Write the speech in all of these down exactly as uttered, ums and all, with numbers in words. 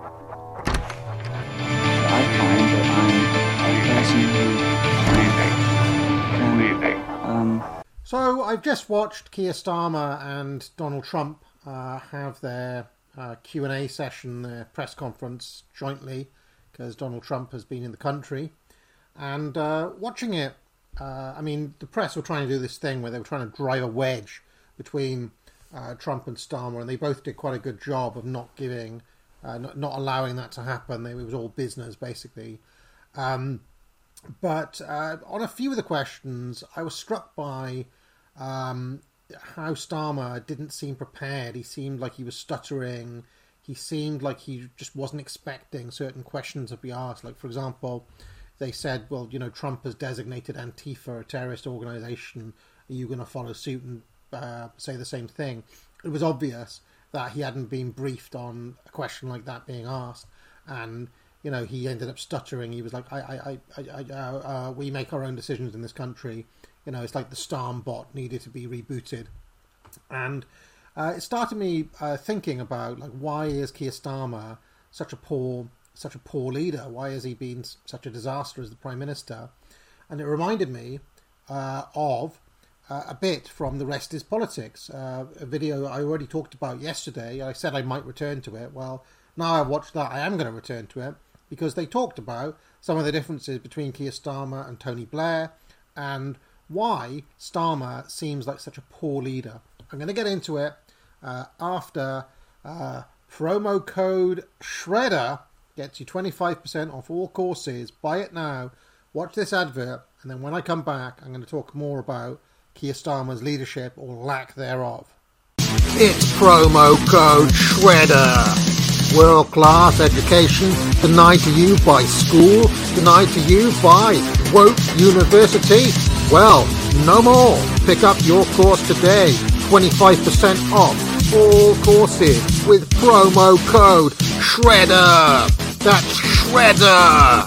I find that I'm a person who can, um... So I've just watched Keir Starmer and Donald Trump uh, have their uh, Q and A session, their press conference jointly, because Donald Trump has been in the country. And uh, watching it, uh, I mean, the press were trying to do this thing where they were trying to drive a wedge between uh, Trump and Starmer, and they both did quite a good job of not giving, uh, not, not allowing that to happen. It was all business, basically. Um, but uh, on a few of the questions, I was struck by um, how Starmer didn't seem prepared. He seemed like he was stuttering. He seemed like he just wasn't expecting certain questions to be asked. Like, for example, they said, well, you know, Trump has designated Antifa a terrorist organization. Are you going to follow suit and uh, say the same thing? It was obvious that he hadn't been briefed on a question like that being asked. And, you know, he ended up stuttering. He was like, I, I, I, I uh, uh, we make our own decisions in this country. You know, it's like the Starm bot needed to be rebooted. And uh, it started me uh, thinking about, like, why is Keir Starmer such a poor such a poor leader? Why has he been such a disaster as the Prime Minister? And it reminded me uh, of uh, a bit from The Rest is Politics, uh, a video I already talked about yesterday. I said I might return to it. Well, now I've watched that, I am going to return to it, because they talked about some of the differences between Keir Starmer and Tony Blair, and why Starmer seems like such a poor leader. I'm going to get into it uh, after uh, promo code SHREDDER gets you twenty-five percent off all courses. Buy it now. Watch this advert, and then when I come back, I'm going to talk more about Keir Starmer's leadership or lack thereof. It's promo code SHREDDER. World-class education denied to you by school, denied to you by woke university. Well, no more. Pick up your course today. twenty-five percent off all courses with promo code SHREDDER. That's SHREDDER.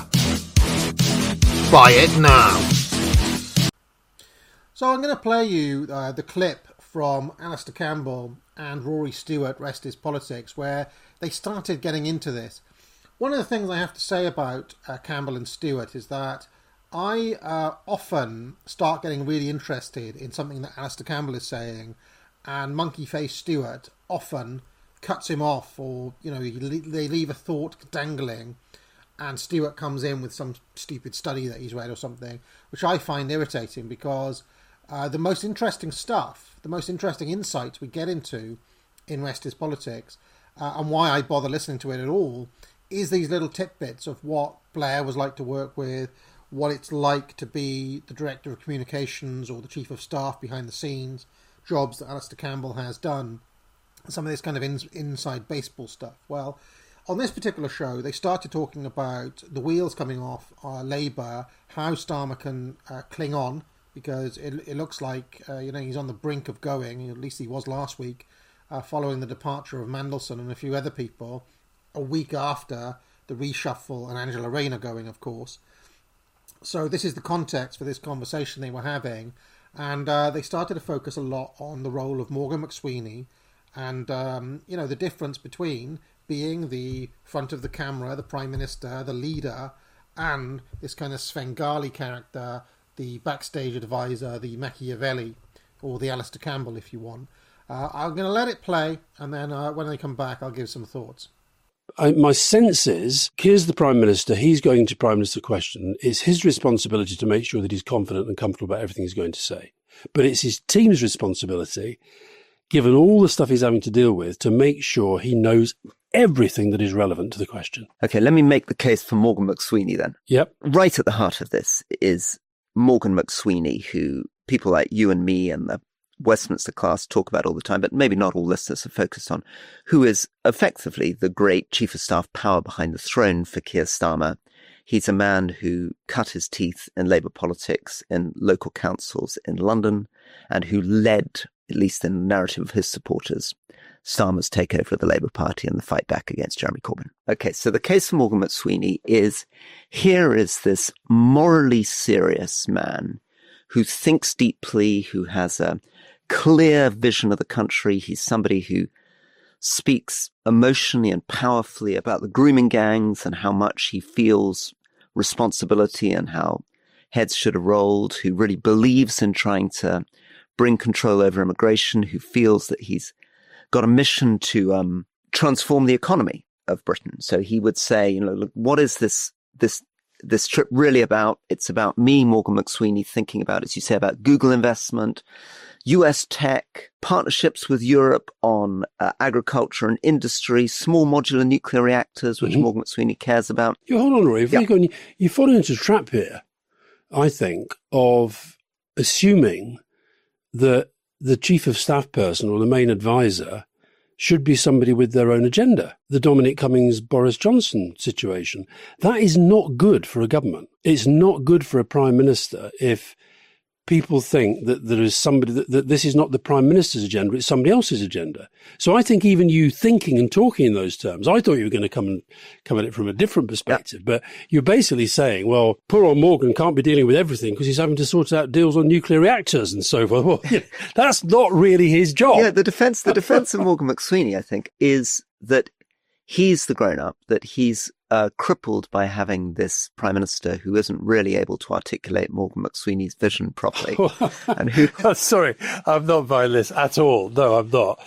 Buy it now. So I'm going to play you uh, the clip from Alastair Campbell and Rory Stewart, Rest is Politics, where they started getting into this. One of the things I have to say about uh, Campbell and Stewart is that I uh, often start getting really interested in something that Alastair Campbell is saying, and Monkey Face Stewart often cuts him off, or, you know, they leave a thought dangling, and Stewart comes in with some stupid study that he's read or something, which I find irritating, because uh, the most interesting stuff, the most interesting insights we get into in Rest is Politics, uh, and why I bother listening to it at all, is these little tidbits of what Blair was like to work with, what it's like to be the Director of Communications or the Chief of Staff behind the scenes, jobs that Alastair Campbell has done, some of this kind of in, inside baseball stuff. Well, on this particular show, they started talking about the wheels coming off uh, Labour, how Starmer can uh, cling on, because it, it looks like uh, you know he's on the brink of going, at least he was last week, uh, following the departure of Mandelson and a few other people, a week after the reshuffle and Angela Rayner going, of course. So this is the context for this conversation they were having, and uh, they started to focus a lot on the role of Morgan McSweeney, and um, you know the difference between being the front of the camera, the Prime Minister, the leader, and this kind of Svengali character, the backstage advisor, the Machiavelli, or the Alastair Campbell, if you want. Uh, I'm going to let it play, and then uh, when they come back, I'll give some thoughts. I, my sense is, here's the Prime Minister, he's going to Prime Minister question. It's his responsibility to make sure that he's confident and comfortable about everything he's going to say. But it's his team's responsibility, given all the stuff he's having to deal with, to make sure he knows everything that is relevant to the question. Okay, let me make the case for Morgan McSweeney then. Yep. Right at the heart of this is Morgan McSweeney, who people like you and me and the Westminster class talk about all the time, but maybe not all listeners are focused on, who is effectively the great Chief of Staff power behind the throne for Keir Starmer. He's a man who cut his teeth in Labour politics in local councils in London, and who led, at least in the narrative of his supporters, Starmer's takeover of the Labour Party and the fight back against Jeremy Corbyn. Okay, so the case for Morgan McSweeney is, here is this morally serious man who thinks deeply, who has a clear vision of the country. He's somebody who speaks emotionally and powerfully about the grooming gangs and how much he feels responsibility and how heads should have rolled, who really believes in trying to bring control over immigration, who feels that he's got a mission to um, transform the economy of Britain. So he would say, you know, look, what is this this this trip really about? It's about me, Morgan McSweeney, thinking about, as you say, about Google investment, U S tech, partnerships with Europe on uh, agriculture and industry, small modular nuclear reactors, which mm-hmm. Morgan McSweeney cares about. You hold on, Roy. If yeah. you, go, you, you fall into a trap here, I think, of assuming that the chief of staff person or the main advisor should be somebody with their own agenda. The Dominic Cummings, Boris Johnson situation. That is not good for a government. It's not good for a prime minister if people think that there is somebody, that, that this is not the prime minister's agenda, it's somebody else's agenda. So I think even you thinking and talking in those terms, I thought you were going to come and come at it from a different perspective, yeah. but you're basically saying, well, poor old Morgan can't be dealing with everything because he's having to sort out deals on nuclear reactors and so forth. Well, you know, that's not really his job. Yeah, the defense, the defense of Morgan McSweeney, I think, is that he's the grown-up, that he's uh, crippled by having this prime minister who isn't really able to articulate Morgan McSweeney's vision properly. and who? Sorry, I'm not buying this at all. No, I'm not.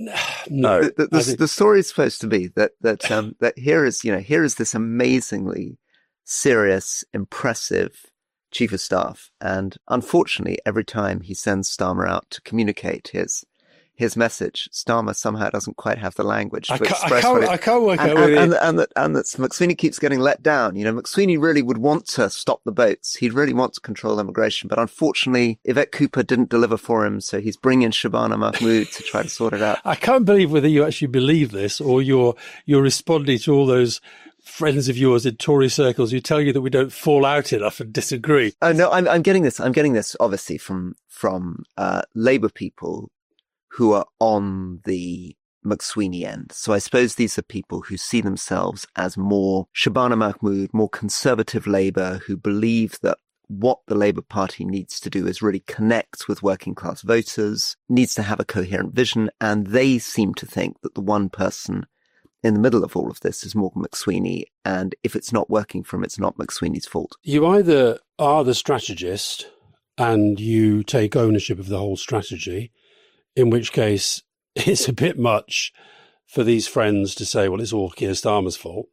No, the, the, the, the story is supposed to be that that um, that here is you know here is this amazingly serious, impressive chief of staff, and unfortunately, every time he sends Starmer out to communicate his. his message, Starmer somehow doesn't quite have the language to I express I can't, what it, I can't work and, out and, with and, it. and, that, and that McSweeney keeps getting let down. You know, McSweeney really would want to stop the boats. He'd really want to control immigration. But unfortunately, Yvette Cooper didn't deliver for him. So he's bringing Shabana Mahmood to try to sort it out. I can't believe whether you actually believe this or you're, you're responding to all those friends of yours in Tory circles who tell you that we don't fall out enough and disagree. Oh, no, I'm, I'm getting this. I'm getting this, obviously, from, from uh, Labour people who are on the McSweeney end. So I suppose these are people who see themselves as more Shabana Mahmood, more conservative Labour, who believe that what the Labour Party needs to do is really connect with working class voters, needs to have a coherent vision, and they seem to think that the one person in the middle of all of this is Morgan McSweeney, and if it's not working for him, it's not McSweeney's fault. You either are the strategist and you take ownership of the whole strategy, in which case it's a bit much for these friends to say, well, it's all Keir Starmer's fault.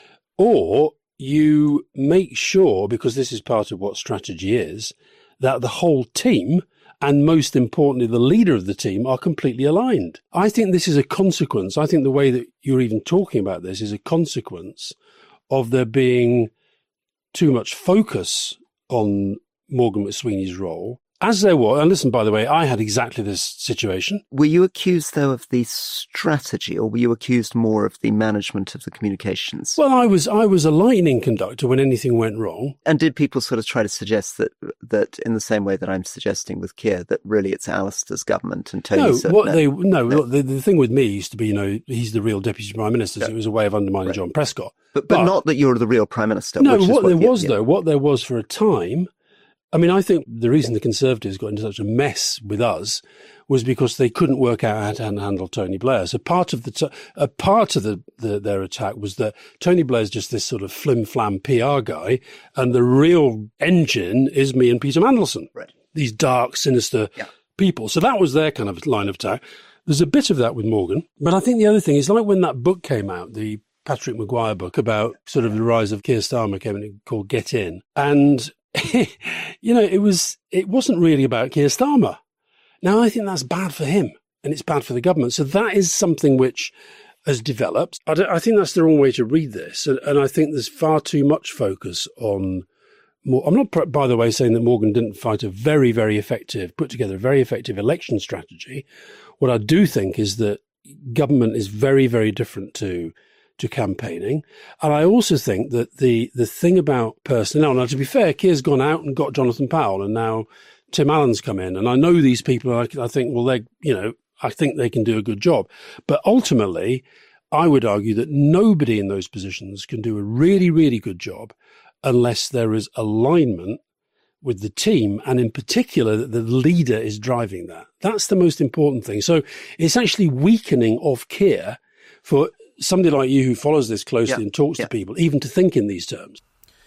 Or you make sure, because this is part of what strategy is, that the whole team, and most importantly, the leader of the team, are completely aligned. I think this is a consequence. I think the way that you're even talking about this is a consequence of there being too much focus on Morgan McSweeney's role. As there was, and listen, by the way, I had exactly this situation. Were you accused, though, of the strategy, or were you accused more of the management of the communications? Well, I was I was a lightning conductor when anything went wrong. And did people sort of try to suggest that, that in the same way that I'm suggesting with Keir, that really it's Alistair's government and Tony? No, said, what no, they no, no. The, the thing with me used to be, you know, he's the real deputy prime minister, so Yeah. it was a way of undermining Right. John Prescott. But, but But- not that you're the real prime minister. No, which is what there yeah, was, yeah. though, what there was for a time, I mean, I think the reason the Conservatives got into such a mess with us was because they couldn't work out how to handle Tony Blair. So part of the t- a part of the, the their attack was that Tony Blair's just this sort of flim-flam P R guy, and the real engine is me and Peter Mandelson. Right. These dark, sinister Yeah. people. So that was their kind of line of attack. There's a bit of that with Morgan. But I think the other thing is, like when that book came out, the Patrick Maguire book about sort of the rise of Keir Starmer came in, called Get In. And, you know, it was, it wasn't really about Keir Starmer. Now, I think that's bad for him and it's bad for the government. So that is something which has developed. I, don't, I think that's the wrong way to read this. And, and I think there's far too much focus on more. I'm not, by the way, saying that Morgan didn't fight a very, very effective, put together a very effective election strategy. What I do think is that government is very, very different to to campaigning. And I also think that the the thing about personnel, now to be fair, Keir's gone out and got Jonathan Powell, and now Tim Allen's come in. And I know these people, I, I think, well, they, you know, I think they can do a good job. But ultimately, I would argue that nobody in those positions can do a really, really good job unless there is alignment with the team, and in particular that the leader is driving that. That's the most important thing. So it's actually weakening of Keir for somebody like you who follows this closely yeah. and talks yeah. to people, even to think in these terms.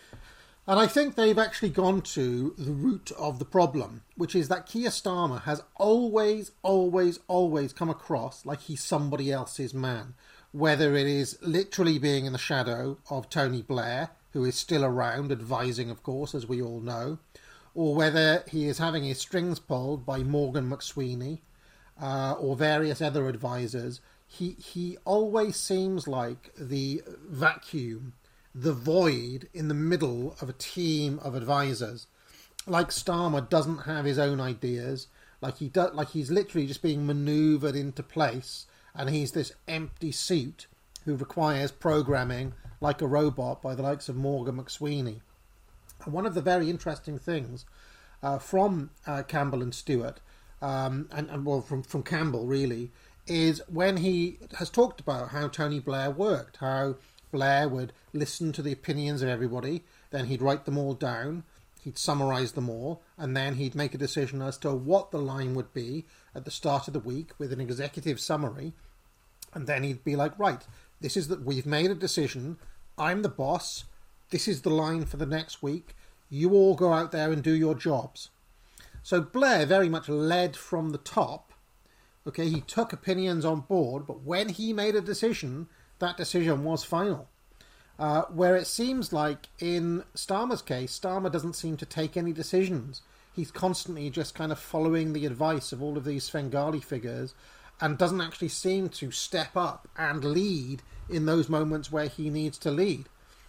And I think they've actually gone to the root of the problem, which is that Keir Starmer has always, always, always come across like he's somebody else's man, whether it is literally being in the shadow of Tony Blair, who is still around, advising, of course, as we all know, or whether he is having his strings pulled by Morgan McSweeney uh, or various other advisors. He, he always seems like the vacuum, the void in the middle of a team of advisors. Like Starmer doesn't have his own ideas, like he does, like he's literally just being manoeuvred into place, and he's this empty suit who requires programming like a robot by the likes of Morgan McSweeney. And one of the very interesting things uh, from uh, Campbell and Stewart, um, and, and well, from from Campbell really, is when he has talked about how Tony Blair worked, how Blair would listen to the opinions of everybody, then he'd write them all down, he'd summarise them all, and then he'd make a decision as to what the line would be at the start of the week with an executive summary, and then he'd be like, right, this is that we've made a decision, I'm the boss, this is the line for the next week, you all go out there and do your jobs. So Blair very much led from the top. Okay, he took opinions on board, but when he made a decision, that decision was final. Uh, where it seems like in Starmer's case, Starmer doesn't seem to take any decisions. He's constantly just kind of following the advice of all of these Svengali figures and doesn't actually seem to step up and lead in those moments where he needs to lead.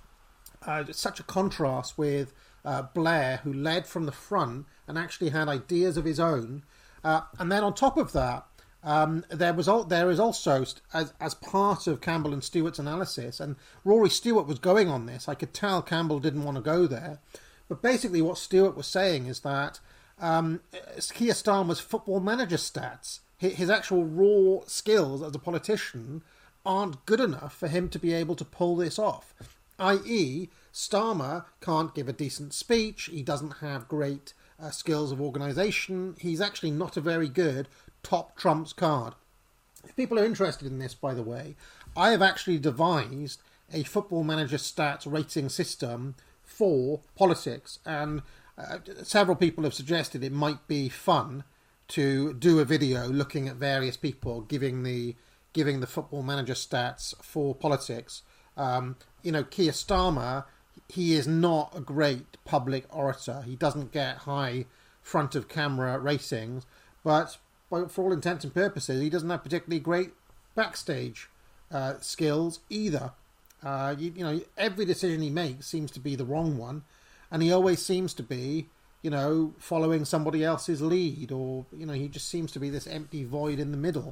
Uh, it's such a contrast with uh, Blair, who led from the front and actually had ideas of his own. Uh, and then on top of that, Um, there was al- there is also, as as part of Campbell and Stewart's analysis, and Rory Stewart was going on this, I could tell Campbell didn't want to go there, but basically what Stewart was saying is that um, Keir Starmer's football manager stats, his, his actual raw skills as a politician, aren't good enough for him to be able to pull this off, that is. Starmer can't give a decent speech, he doesn't have great uh, skills of organisation, he's actually not a very good top trumps card. If people are interested in this, by the way, I have actually devised a football manager stats rating system for politics, and uh, several people have suggested it might be fun to do a video looking at various people giving the giving the football manager stats for politics. Um, you know, Keir Starmer, he is not a great public orator. He doesn't get high front of camera ratings, but But for all intents and purposes, he doesn't have particularly great backstage uh, skills either. Uh, you, you know, every decision he makes seems to be the wrong one, and he always seems to be, you know, following somebody else's lead, or, you know, he just seems to be this empty void in the middle.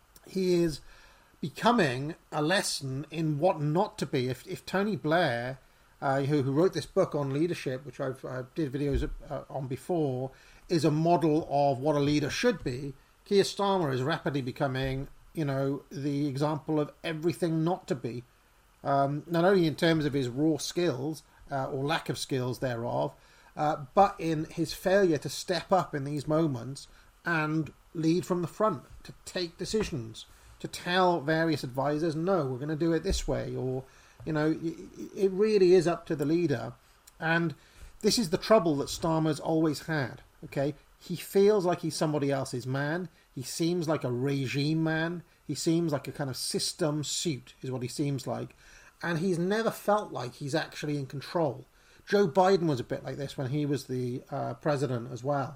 He is becoming a lesson in what not to be. If, if Tony Blair, uh, who, who wrote this book on leadership, which I've uh, did videos uh, on before, is a model of what a leader should be, Keir Starmer is rapidly becoming, you know, the example of everything not to be. Um, not only in terms of his raw skills, uh, or lack of skills thereof, uh, but in his failure to step up in these moments and lead from the front, to take decisions, to tell various advisors, no, we're going to do it this way, or, you know, it really is up to the leader. And this is the trouble that Starmer's always had. Okay, he feels like he's somebody else's man. He seems like a regime man. He seems like a kind of system suit, is what he seems like. And he's never felt like he's actually in control. Joe Biden was a bit like this when he was the uh, president as well.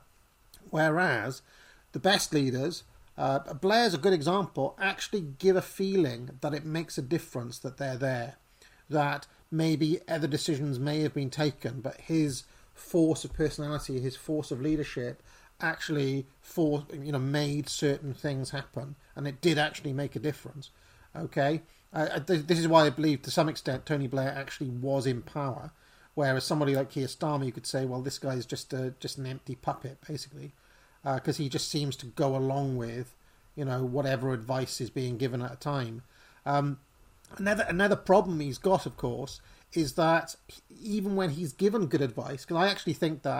Whereas the best leaders, uh, Blair's a good example, actually give a feeling that it makes a difference that they're there. That maybe other decisions may have been taken, but his force of personality, his force of leadership, actually for you know made certain things happen, and it did actually make a difference. Okay, uh, this is why I believe to some extent Tony Blair actually was in power, whereas somebody like Keir Starmer, you could say, well, this guy's just a, just an empty puppet, basically, because uh, he just seems to go along with you know whatever advice is being given at a time. Um, another another problem he's got, of course, is that even when he's given good advice, because I actually think that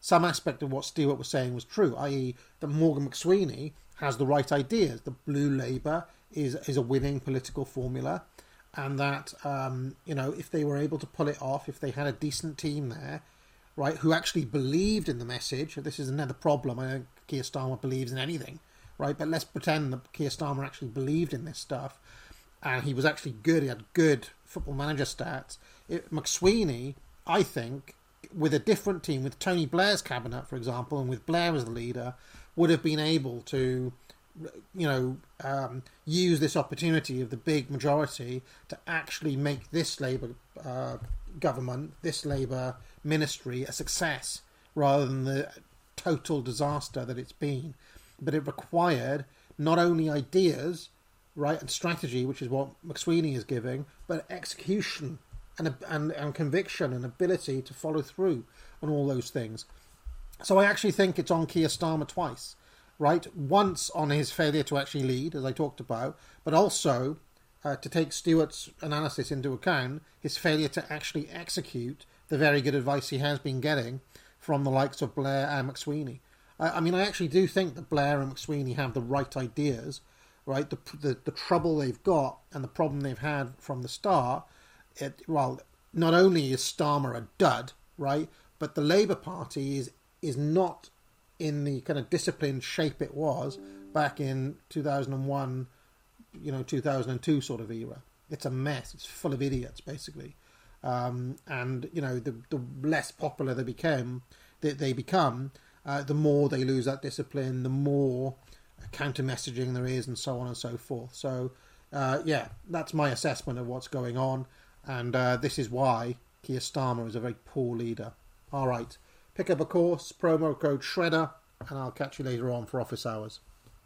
some aspect of what Stewart was saying was true, that is that Morgan McSweeney has the right ideas. The Blue Labour is is a winning political formula, and that, um, you know, if they were able to pull it off, if they had a decent team there, right, who actually believed in the message. This is another problem. I don't think Keir Starmer believes in anything, right? But let's pretend that Keir Starmer actually believed in this stuff, and he was actually good. He had good Football Manager stats. It, McSweeney, I think, with a different team, with Tony Blair's cabinet, for example, and with Blair as the leader, would have been able to, you know, um, use this opportunity of the big majority to actually make this Labour uh, government, this Labour ministry, a success rather than the total disaster that it's been. But it required not only ideas, right, and strategy, which is what McSweeney is giving, but execution and, and, and conviction and ability to follow through on all those things. So I actually think it's on Keir Starmer twice, right? Once on his failure to actually lead, as I talked about, but also, uh, to take Stewart's analysis into account, his failure to actually execute the very good advice he has been getting from the likes of Blair and McSweeney. I, I mean, I actually do think that Blair and McSweeney have the right ideas, right? The, the the trouble they've got and the problem they've had from the start, it, well, not only is Starmer a dud, right, but the Labour Party is is not in the kind of disciplined shape it was back in two thousand one, you know, two thousand two sort of era. It's a mess. It's full of idiots, basically. Um, and, you know, the the less popular they became, they, they become, uh, the more they lose that discipline, the more counter-messaging there is, and so on and so forth. So, uh, yeah, that's my assessment of what's going on. And uh, this is why Keir Starmer is a very poor leader. All right. Pick up a course, promo code Shredder, and I'll catch you later on for office hours.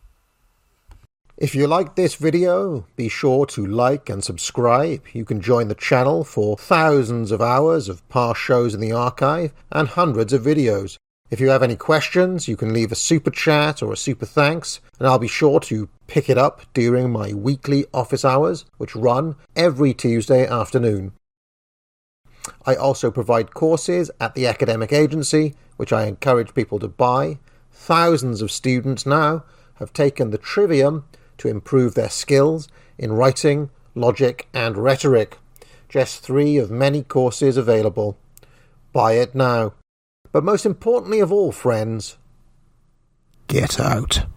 If you like this video, be sure to like and subscribe. You can join the channel for thousands of hours of past shows in the archive and hundreds of videos. If you have any questions, you can leave a super chat or a super thanks, and I'll be sure to pick it up during my weekly office hours, which run every Tuesday afternoon. I also provide courses at the academic agency, which I encourage people to buy. Thousands of students now have taken the Trivium to improve their skills in writing, logic, and rhetoric. Just three of many courses available. Buy it now. But most importantly of all, friends, get out.